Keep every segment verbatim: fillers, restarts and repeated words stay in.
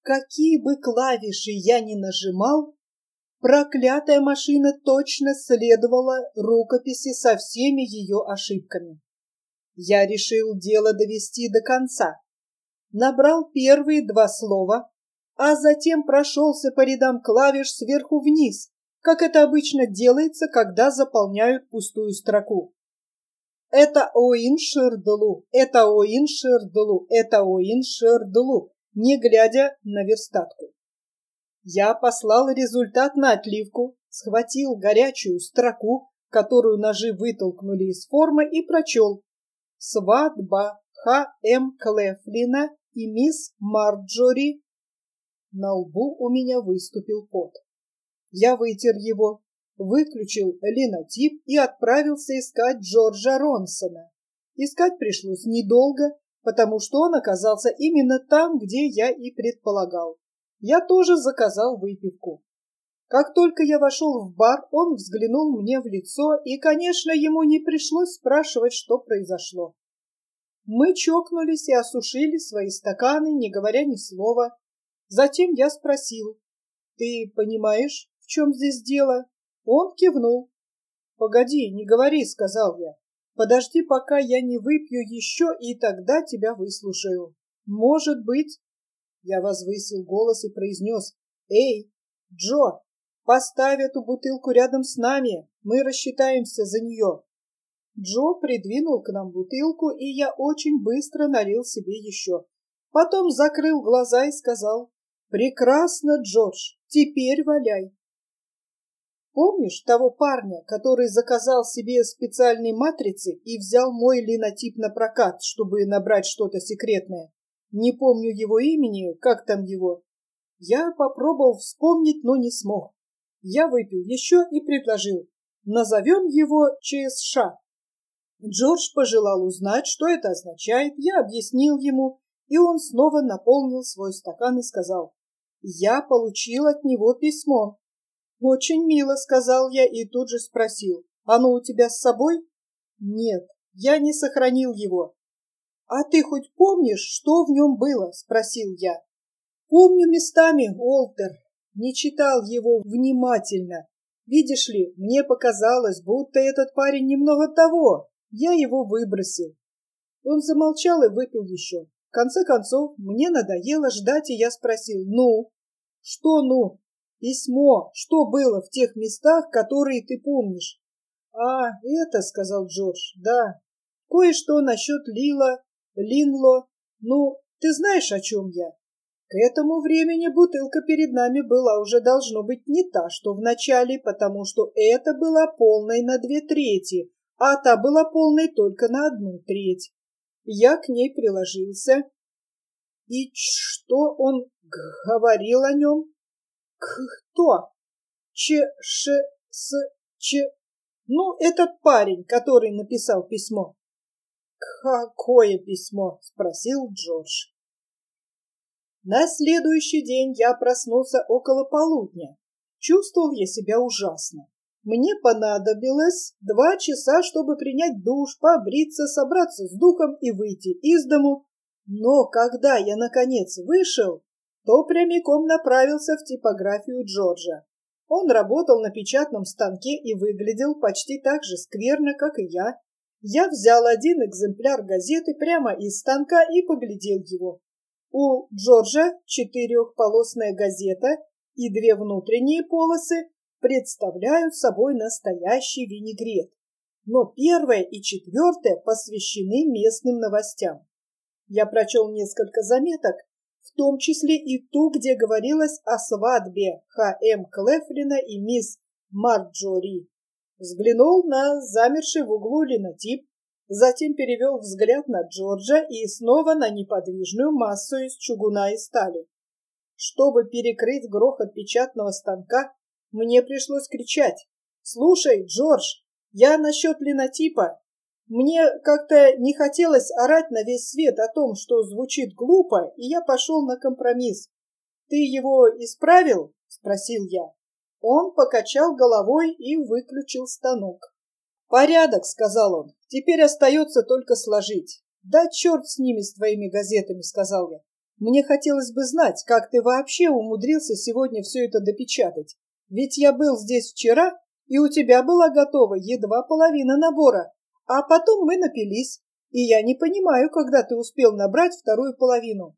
Какие бы клавиши я ни нажимал, проклятая машина точно следовала рукописи со всеми ее ошибками. Я решил дело довести до конца. Набрал первые два слова, а затем прошелся по рядам клавиш сверху вниз, как это обычно делается, когда заполняют пустую строку. Это Оин-Шердлу, это Оин-Шердлу, это Оин-Шердлу, не глядя на верстатку. Я послал результат на отливку, схватил горячую строку, которую ножи вытолкнули из формы, и прочел: «Свадьба Х М Клефлина и мисс Марджори». На лбу у меня выступил пот. Я вытер его, выключил линотип и отправился искать Джорджа Ронсона. Искать пришлось недолго, потому что он оказался именно там, где я и предполагал. Я тоже заказал выпивку. Как только я вошел в бар, он взглянул мне в лицо, и, конечно, ему не пришлось спрашивать, что произошло. Мы чокнулись и осушили свои стаканы, не говоря ни слова. Затем я спросил: «Ты понимаешь, в чем здесь дело?» Он кивнул. «Погоди, не говори», — сказал я. «Подожди, пока я не выпью еще, и тогда тебя выслушаю. Может быть...» Я возвысил голос и произнес: «Эй, Джо, поставь эту бутылку рядом с нами, мы рассчитаемся за нее». Джо придвинул к нам бутылку, и я очень быстро налил себе еще. Потом закрыл глаза и сказал: «Прекрасно, Джордж, теперь валяй». Помнишь того парня, который заказал себе специальные матрицы и взял мой линотип на прокат, чтобы набрать что-то секретное? Не помню его имени, как там его. Я попробовал вспомнить, но не смог. Я выпил еще и предложил: назовем его ЧСШ. Джордж пожелал узнать, что это означает. Я объяснил ему, и он снова наполнил свой стакан и сказал: «Я получил от него письмо». «Очень мило», — сказал я и тут же спросил: «Оно у тебя с собой?» «Нет, я не сохранил его». «А ты хоть помнишь, что в нем было?» — спросил я. «Помню местами, Уолтер. Не читал его внимательно. Видишь ли, мне показалось, будто этот парень немного того. Я его выбросил». Он замолчал и выпил еще. В конце концов, мне надоело ждать, и я спросил: «Ну?» «Что «ну»?» «Письмо. Что было в тех местах, которые ты помнишь?» «А, это», — сказал Джордж, — «да. Кое-что насчет Лила, Линло. Ну, ты знаешь, о чем я?» К этому времени бутылка перед нами была уже, должно быть, не та, что в начале, потому что эта была полной на две трети, а та была полной только на одну треть. Я к ней приложился. И что он говорил о нем? Кто? Ч, Ш, С, Ч. Ну, этот парень, который написал письмо. Какое письмо? Спросил Джордж. На следующий день я проснулся около полудня. Чувствовал я себя ужасно. Мне понадобилось два часа, чтобы принять душ, побриться, собраться с духом и выйти из дому. Но когда я, наконец, вышел, то прямиком направился в типографию Джорджа. Он работал на печатном станке и выглядел почти так же скверно, как и я. Я взял один экземпляр газеты прямо из станка и поглядел его. У Джорджа четырехполосная газета и две внутренние полосы представляют собой настоящий винегрет, но первая и четвертая посвящены местным новостям. Я прочел несколько заметок, в том числе и ту, где говорилось о свадьбе Х М Клефлина и мисс Марджори. Взглянул на замерший в углу линотип, затем перевел взгляд на Джорджа и снова на неподвижную массу из чугуна и стали. Чтобы перекрыть грохот печатного станка, мне пришлось кричать: «Слушай, Джордж, я насчет линотипа. Мне как-то не хотелось орать на весь свет о том, что звучит глупо, и я пошел на компромисс. Ты его исправил?» — спросил я. Он покачал головой и выключил станок. «Порядок», — сказал он, — «теперь остается только сложить». «Да черт с ними, с твоими газетами», — сказал я. Мне хотелось бы знать, как ты вообще умудрился сегодня все это допечатать. Ведь я был здесь вчера, и у тебя была готова едва половина набора, а потом мы напились, и я не понимаю, когда ты успел набрать вторую половину».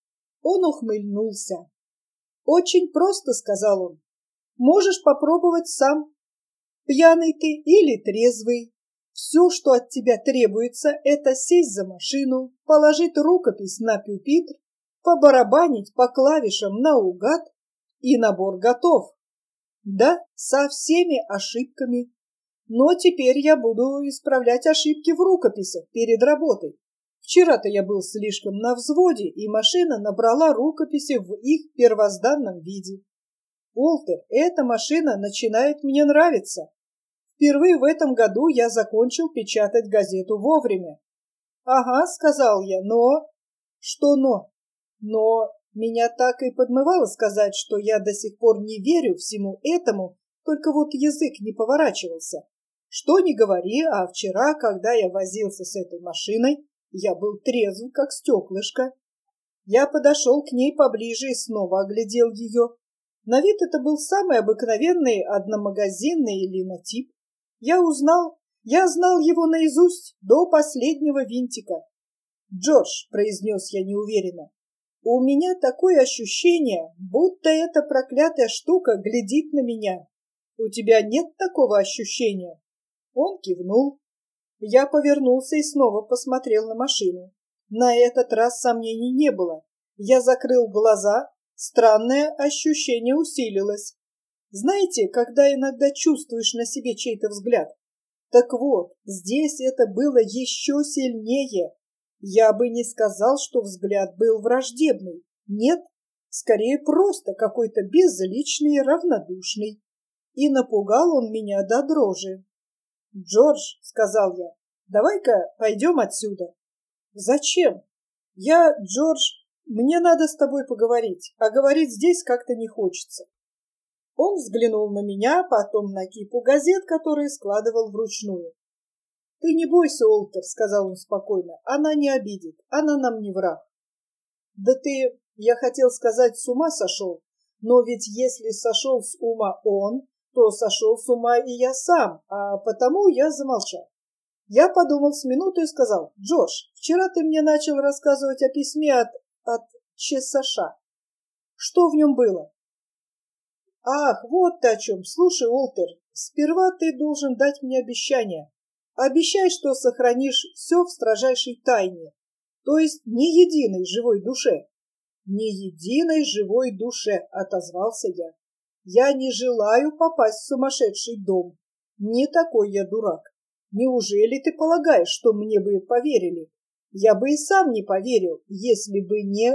Он ухмыльнулся. «Очень просто», — сказал он. «Можешь попробовать сам. Пьяный ты или трезвый. Все, что от тебя требуется, это сесть за машину, положить рукопись на пюпитр, побарабанить по клавишам наугад, и набор готов. Да, со всеми ошибками. Но теперь я буду исправлять ошибки в рукописях перед работой. Вчера-то я был слишком на взводе, и машина набрала рукописи в их первозданном виде. Уолтер, эта машина начинает мне нравиться. Впервые в этом году я закончил печатать газету вовремя». «Ага», — сказал я, — «но...» «Что но?» «Но меня так и подмывало сказать, что я до сих пор не верю всему этому, только вот язык не поворачивался. Что ни говори, а вчера, когда я возился с этой машиной, я был трезв, как стеклышко». Я подошел к ней поближе и снова оглядел ее. На вид это был самый обыкновенный одномагазинный линотип. Я узнал, я знал его наизусть до последнего винтика. «Джордж», — произнес я неуверенно, — «у меня такое ощущение, будто эта проклятая штука глядит на меня. У тебя нет такого ощущения?» Он кивнул. Я повернулся и снова посмотрел на машину. На этот раз сомнений не было. Я закрыл глаза, странное ощущение усилилось. Знаете, когда иногда чувствуешь на себе чей-то взгляд? Так вот, здесь это было еще сильнее. Я бы не сказал, что взгляд был враждебный. Нет, скорее просто какой-то безличный и равнодушный. И напугал он меня до дрожи. «Джордж», — сказал я, — «давай-ка пойдем отсюда». «Зачем?» «Я, Джордж, мне надо с тобой поговорить, а говорить здесь как-то не хочется». Он взглянул на меня, потом на кипу газет, которые складывал вручную. «Ты не бойся, Уолтер», — сказал он спокойно, — «она не обидит, она нам не враг». «Да ты, я хотел сказать, с ума сошел, но ведь если сошел с ума он, то сошел с ума и я сам, а потому я замолчал». Я подумал с минуту и сказал: «Джордж, вчера ты мне начал рассказывать о письме от, от ЧСШ. Что в нем было?» «Ах, вот ты о чем. Слушай, Уолтер, сперва ты должен дать мне обещание. Обещай, что сохранишь все в строжайшей тайне, то есть ни единой живой душе». «Ни единой живой душе», — отозвался я. «Я не желаю попасть в сумасшедший дом. Не такой я дурак. Неужели ты полагаешь, что мне бы поверили? Я бы и сам не поверил, если бы не...»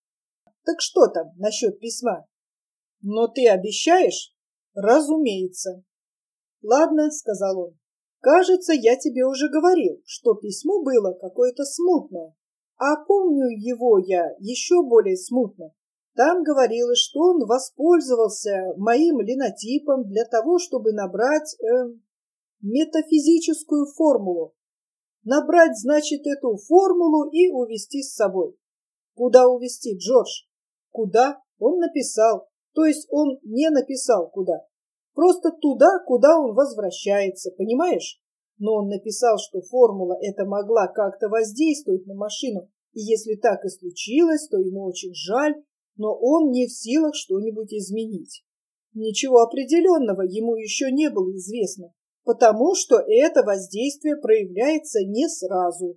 «Так что там насчет письма?» «Но ты обещаешь?» «Разумеется». «Ладно», — сказал он. «Кажется, я тебе уже говорил, что письмо было какое-то смутное. А помню его я еще более смутно. Там говорилось, что он воспользовался моим линотипом для того, чтобы набрать э, метафизическую формулу. Набрать, значит, эту формулу и увезти с собой». «Куда увезти, Джордж?» «Куда?» Он написал. То есть он не написал куда. Просто туда, куда он возвращается, понимаешь? Но он написал, что формула эта могла как-то воздействовать на машину, и если так и случилось, то ему очень жаль, но он не в силах что-нибудь изменить. Ничего определенного ему еще не было известно, потому что это воздействие проявляется не сразу.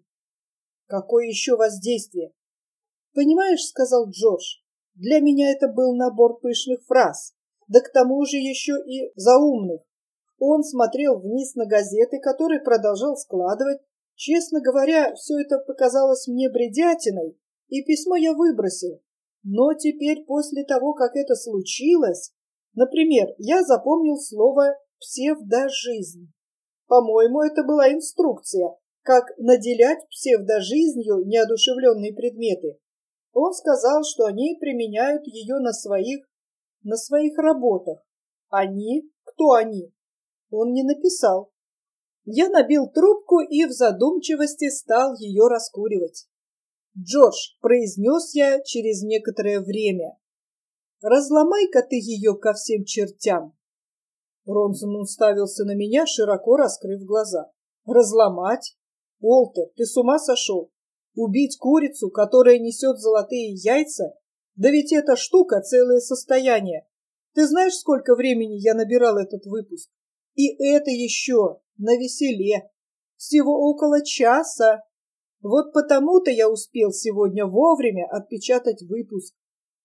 «Какое еще воздействие?» «Понимаешь, — сказал Джордж, — для меня это был набор пышных фраз, да к тому же еще и заумных». Он смотрел вниз на газеты, которые продолжал складывать. Честно говоря, все это показалось мне бредятиной, и письмо я выбросил. Но теперь, после того, как это случилось, например, я запомнил слово «псевдожизнь». По-моему, это была инструкция, как наделять псевдожизнью неодушевленные предметы. Он сказал, что они применяют ее на своих, на своих работах. Они? Кто они? Он не написал. Я набил трубку и в задумчивости стал ее раскуривать. Джордж, произнес я через некоторое время, разломай-ка ты ее ко всем чертям. Ронсон уставился на меня, широко раскрыв глаза. Разломать? Уолтер, ты с ума сошел? Убить курицу, которая несет золотые яйца? Да ведь эта штука целое состояние. Ты знаешь, сколько времени я набирал этот выпуск? И это еще навеселе. Всего около часа. Вот потому-то я успел сегодня вовремя отпечатать выпуск.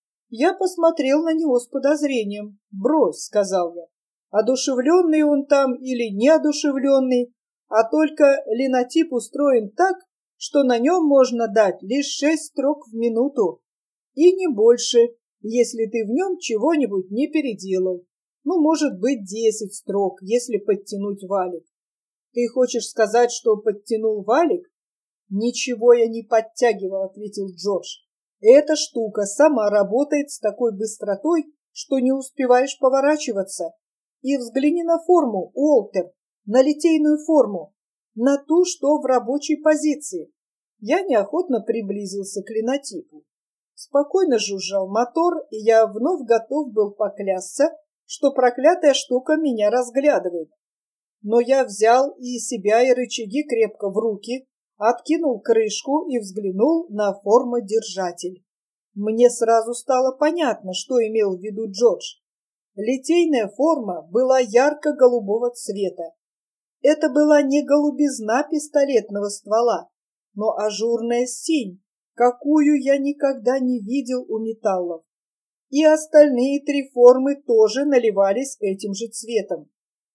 Я посмотрел на него с подозрением. «Брось», — сказал я. «Одушевленный он там или неодушевленный, а только линотип устроен так, что на нем можно дать лишь шесть строк в минуту. И не больше, если ты в нем чего-нибудь не переделал. Ну, может быть, десять строк, если подтянуть валик. Ты хочешь сказать, что подтянул валик?» «Ничего я не подтягивал», — ответил Джордж. «Эта штука сама работает с такой быстротой, что не успеваешь поворачиваться. И взгляни на форму, Уолтер, на литейную форму, на ту, что в рабочей позиции». Я неохотно приблизился к линотипу. Спокойно жужжал мотор, и я вновь готов был поклясться, что проклятая штука меня разглядывает. Но я взял и себя, и рычаги крепко в руки, откинул крышку и взглянул на формодержатель. Мне сразу стало понятно, что имел в виду Джордж. Литейная форма была ярко-голубого цвета. Это была не голубизна пистолетного ствола, но ажурная синь, какую я никогда не видел у металлов. И остальные три формы тоже наливались этим же цветом.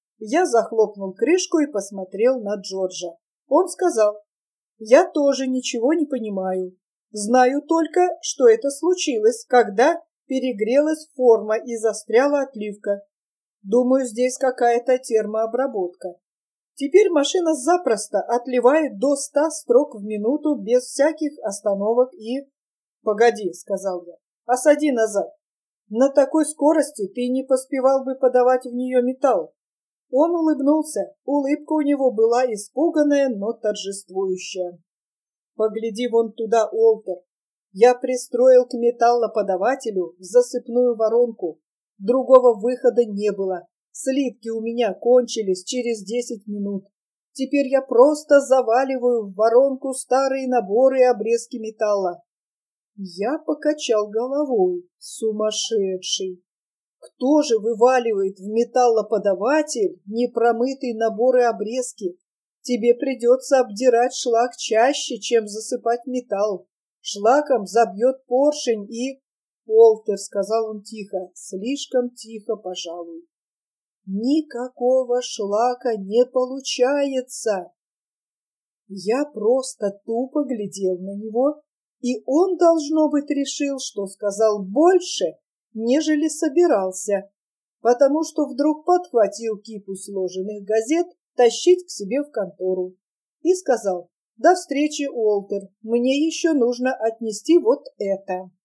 Я захлопнул крышку и посмотрел на Джорджа. Он сказал: «Я тоже ничего не понимаю. Знаю только, что это случилось, когда перегрелась форма и застряла отливка. Думаю, здесь какая-то термообработка. Теперь машина запросто отливает до ста строк в минуту без всяких остановок и...» «Погоди», — сказал я, — «осади назад. На такой скорости ты не поспевал бы подавать в нее металл». Он улыбнулся. Улыбка у него была испуганная, но торжествующая. «Погляди вон туда, Уолтер. Я пристроил к металлоподавателю засыпную воронку. Другого выхода не было. Слитки у меня кончились через десять минут. Теперь я просто заваливаю в воронку старые наборы и обрезки металла». Я покачал головой. Сумасшедший! Кто же вываливает в металлоподаватель непромытые наборы и обрезки? Тебе придется обдирать шлак чаще, чем засыпать металл. Шлаком забьет поршень и... «Уолтер», — сказал он тихо, слишком тихо, пожалуй. «Никакого шлака не получается». Я просто тупо глядел на него, и он, должно быть, решил, что сказал больше, нежели собирался, потому что вдруг подхватил кипу сложенных газет тащить к себе в контору и сказал: «До встречи, Уолтер, мне еще нужно отнести вот это».